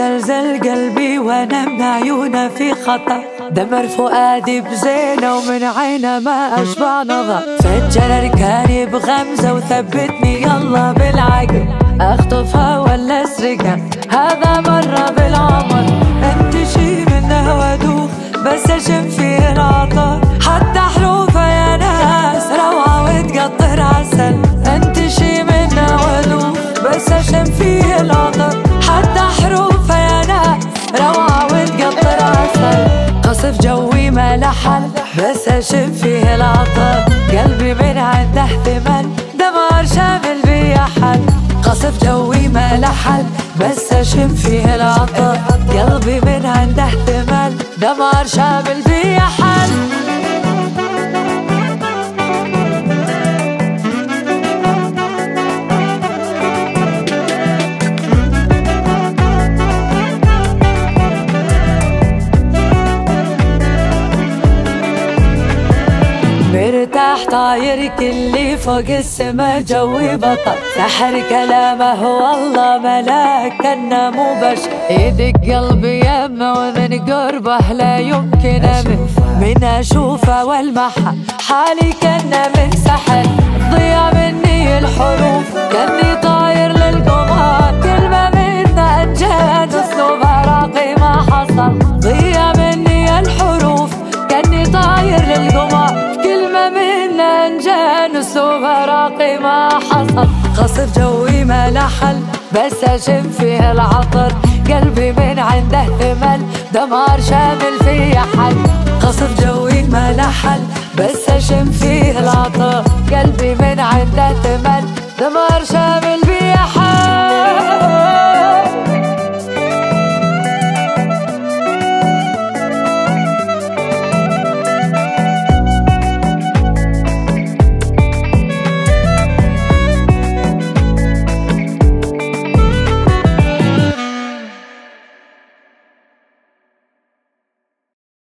زلزل قلبي وانا من عيونه في خطر، دمر فؤادي بزينه ومن عينه ما اشبع نظر. فجر اركاني بغمزه وثبتني يلا بالعقل، اخطفها ولا اسرقها هذا مره بالعمر. انت شي منه وادوخ بس اشم فيه العطر، حتى حروفه يا ناس روعه وتقطر عسل. انت شي منه وادوخ بس اشم فيه العطر، حتى حروفه يا ناس روعه وتقطر عسل. قصف جوي ما لحل بس اشم فيه العطر، قلبي من عنده احتمال دمار شامل بي حل. قصف جوي ما لحل بس اشم فيه العطر، قلبي من عنده احتمال دمار شامل بي حل. مرتاح طاير كلي فوق السما جوي بطل، سحر كلامه والله ملاك كنا مو بشر. يدق قلبي يمه ومن قربه لا يمكن من اشوفه والمحه حالي كنا من سحر. ضيع مني الحروف كني طاير للقمر، كلمه منها انجان اسلوبها راقي ما حصل. ضيع مني الحروف كني طاير للقمر، انجان اسلوبها راقي ما حصل. قصف جوي ما لحل بس اشم فيه العطر، قلبي من عنده ثمل دمار شامل في حل. قصف جوي ما لحل بس اشم فيه العطر، قلبي من عنده ثمل دمار شامل